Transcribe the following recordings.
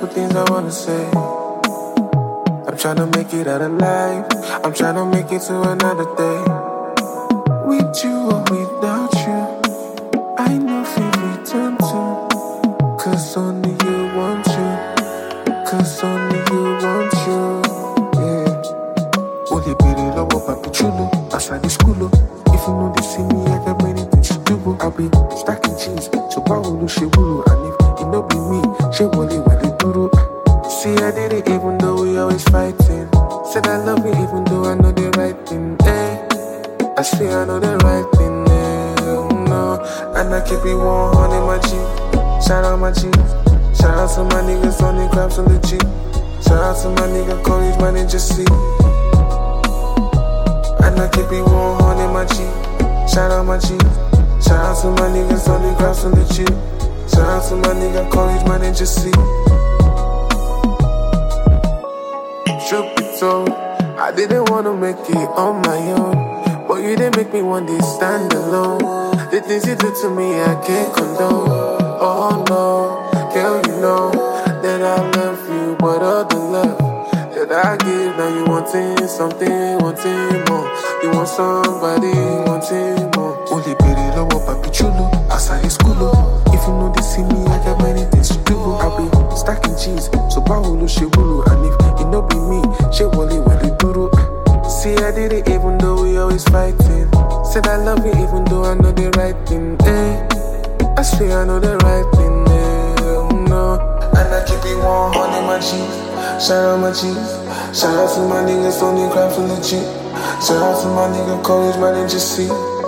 couple things I wanna say. I'm tryna make it out of life. I'm tryna make it to another day. With you or without you, I know if we return to. Cause only you want you. Cause only you want you. Yeah. Only baby love papi chulo. Outside the school. If you know they see me, I got many things to do. I'll be stacking cheese. So Paolo she wulu. And if it no be me, she wole wale duro. See, I did it even though we always fighting. Said I love you even though I know the right thing. I swear I know the right thing. No, and I keep it 100 my G. Shout out my G. Shout out to my niggas on the crabs on the G. Shout out to my nigga Courage, my ninja C. And I keep it 100 my G. Shout out my G. Shout out to my niggas on the crabs on the G. Shout out to my nigga Courage, my ninja C. Truth be told, I didn't wanna make it on my own. But you didn't make me one day stand alone. The things you do to me, I can't condone. Oh no, girl, you know that I love you, but all the love that I give, now you wanting something, wanting more. You want somebody, wanting more. Only baby love papi chulo, outside his school. If you know they see me, I got many things to do. I'll be stacking cheese, so Paolo she wulu. And if it no be me, she wole wale duro. See, I did it even though we always fighting. Said I love you even though I know the right thing. I swear I know the right thing. No, and I keep it 100 my G. Shout out my G. Shout out to my niggas on the crabs on the G. Shout out to my nigga Courage, my ninja C.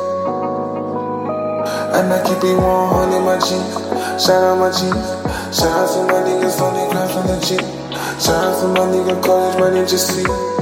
And I keep it 100 my G. Shout out my G. Shout out to my niggas on the crabs on the G. Shout out to my nigga Courage, my ninja C.